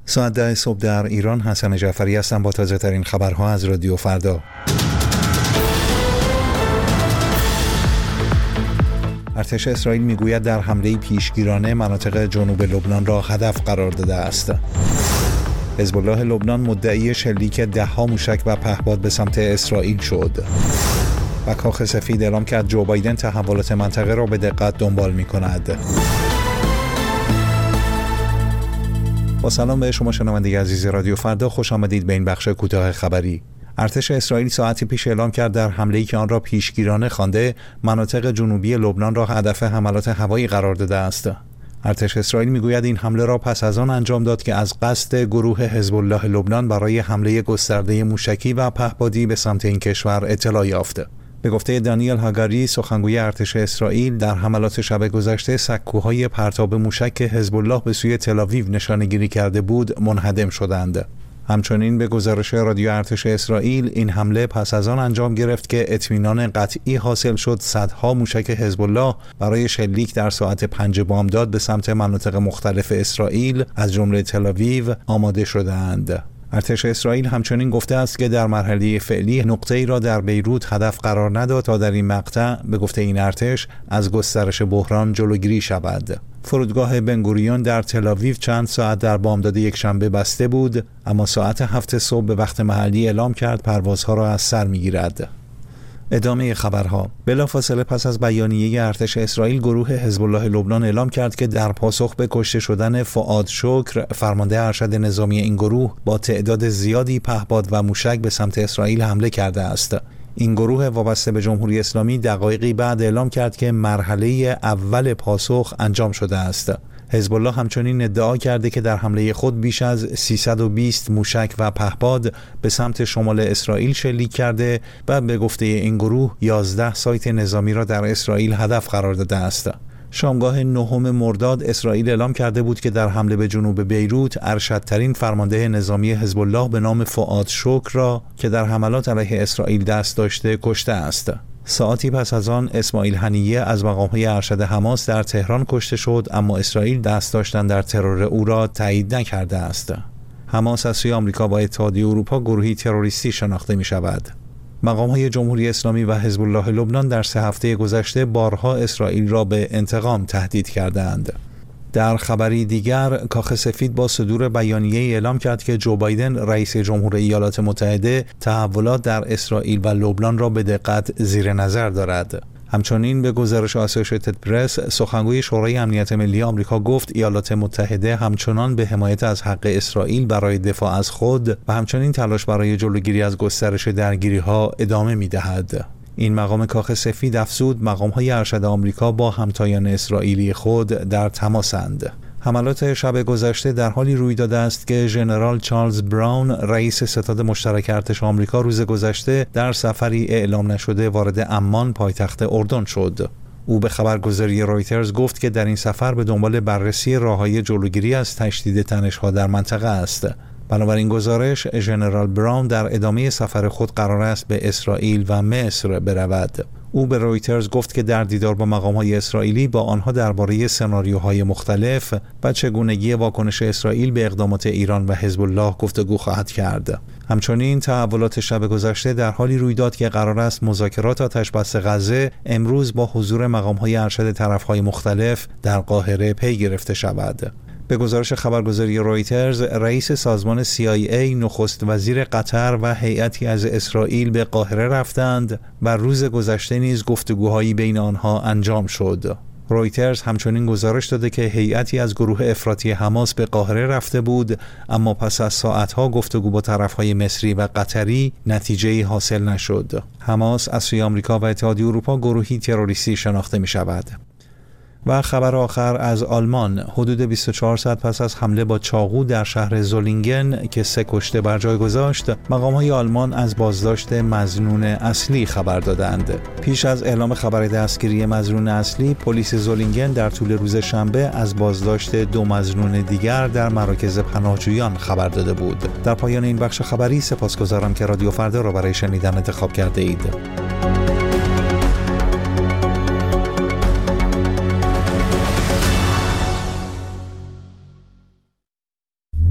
ساعت 10 صبح در ایران. حسن جعفری هستم با تازه ترین خبرها از رادیو فردا. ارتش اسرائیل میگوید در حمله پیشگیرانه مناطق جنوب لبنان را هدف قرار داده است. حزب الله لبنان مدعی شلیک 10 موشک و پهپاد به سمت اسرائیل شد. و کاخ سفید اعلام کرد جو بایدن تحولات منطقه را به دقت دنبال می‌کند. با سلام به شما شنونده عزیز رادیو فردا، خوش آمدید به این بخش کوتاه خبری. ارتش اسرائیل ساعتی پیش اعلام کرد در حمله‌ای که آن را پیشگیرانه خوانده مناطق جنوبی لبنان را هدف حملات هوایی قرار داده است. ارتش اسرائیل میگوید این حمله را پس از آن انجام داد که از قصد گروه حزب الله لبنان برای حمله گسترده موشکی و پهپادی به سمت این کشور اطلاع یافت. به گفته دانیل هاگاری، سخنگوی ارتش اسرائیل، در حملات شب گذشته سکوهای پرتاب موشک که حزب الله به سوی تل‌آویو نشانه‌گیری کرده بود منهدم شدند. همچنین به گزارش رادیو ارتش اسرائیل، این حمله پس از آن انجام گرفت که اطمینان قطعی حاصل شد صدها موشک حزب الله برای شلیک در ساعت 5 بامداد به سمت مناطق مختلف اسرائیل از جمله تل‌آویو آماده شدند. ارتش اسرائیل همچنین گفته است که در مرحله فعلی نقطه‌ای را در بیروت هدف قرار نداد تا در این مقطع به گفته این ارتش از گسترش بحران جلوگیری شود. فرودگاه بنگوریون در تل‌آویو چند ساعت در بامداد یکشنبه بسته بود، اما ساعت 7 صبح به وقت محلی اعلام کرد پروازها را از سر می‌گیرد. ادامه خبرها. بلافاصله پس از بیانیه ارتش اسرائیل، گروه حزب الله لبنان اعلام کرد که در پاسخ به کشته شدن فؤاد شکر، فرمانده ارشد نظامی این گروه، با تعداد زیادی پهپاد و موشک به سمت اسرائیل حمله کرده است. این گروه وابسته به جمهوری اسلامی دقایقی بعد اعلام کرد که مرحله اول پاسخ انجام شده است. حزب الله همچنین ادعا کرده که در حمله خود بیش از 320 موشک و پهپاد به سمت شمال اسرائیل شلیک کرده و به گفته این گروه 11 سایت نظامی را در اسرائیل هدف قرار داده است. شامگاه 9 مرداد اسرائیل اعلام کرده بود که در حمله به جنوب بیروت ارشدترین فرمانده نظامی حزب الله به نام فؤاد شکر را که در حملات علیه اسرائیل دست داشته کشته است. ساعتی پس از آن اسماعیل هنیه از مقام‌های ارشد حماس در تهران کشته شد، اما اسرائیل دست داشتن در ترور او را تایید نکرده است. حماس از سوی آمریکا با اتحادیه اروپا گروهی تروریستی شناخته می شود. مقام‌های جمهوری اسلامی و حزب الله لبنان در 3 هفته گذشته بارها اسرائیل را به انتقام تهدید کردند. در خبری دیگر، کاخ سفید با صدور بیانیه اعلام کرد که جو بایدن رئیس جمهور ایالات متحده تحولات در اسرائیل و لبنان را به دقت زیر نظر دارد. همچنین به گزارش آسوشیتد پرس، سخنگوی شورای امنیت ملی آمریکا گفت ایالات متحده همچنان به حمایت از حق اسرائیل برای دفاع از خود و همچنین تلاش برای جلوگیری از گسترش درگیری‌ها ادامه می‌دهد. این مقام کاخ سفید افزود مقام‌های ارشد آمریکا با همتایان اسرائیلی خود در تماسند. حملات شب گذشته در حالی روی داده است که ژنرال چارلز براون، رئیس ستاد مشترک ارتش آمریکا، روز گذشته در سفری اعلام نشده وارد عمان، پایتخت اردن شد. او به خبرگزاری رویترز گفت که در این سفر به دنبال بررسی راه‌های جلوگیری از تشدید تنش‌ها در منطقه است. بنابراین گزارش، ژنرال براون در ادامه سفر خود قرار است به اسرائیل و مصر برود. او به رویترز گفت که در دیدار با مقام‌های اسرائیلی با آنها درباره سناریوهای مختلف و چگونگی واکنش اسرائیل به اقدامات ایران و حزب الله گفتگو خواهد کرد. همچنین تحولات شب گذشته در حالی روی داد که قرار است مذاکرات آتش‌بس غزه امروز با حضور مقام‌های ارشد طرف‌های مختلف در قاهره پی گرفته شود. به گزارش خبرگزاری رویترز، رئیس سازمان CIA، نخست وزیر قطر و هیئتی از اسرائیل به قاهره رفتند و روز گذشته نیز گفتگوهایی بین آنها انجام شد. رویترز همچنین گزارش داده که هیئتی از گروه افراطی حماس به قاهره رفته بود، اما پس از ساعتها گفتگو با طرفهای مصری و قطری نتیجه‌ای حاصل نشد. حماس از سوی آمریکا و اتحادیه اروپا گروهی تروریستی شناخته می شود. و خبر آخر از آلمان، حدود 24 ساعت پس از حمله با چاقو در شهر زولینگن که 3 کشته بر جای گذاشت، مقام‌های آلمان از بازداشت مظنون اصلی خبر دادند. پیش از اعلام خبر دستگیری مظنون اصلی، پلیس زولینگن در طول روز شنبه از بازداشت 2 مظنون دیگر در مراکز پناهجویان خبر داده بود. در پایان این بخش خبری سپاسگزارم که رادیو فردا را برای شنیدن انتخاب کرده اید.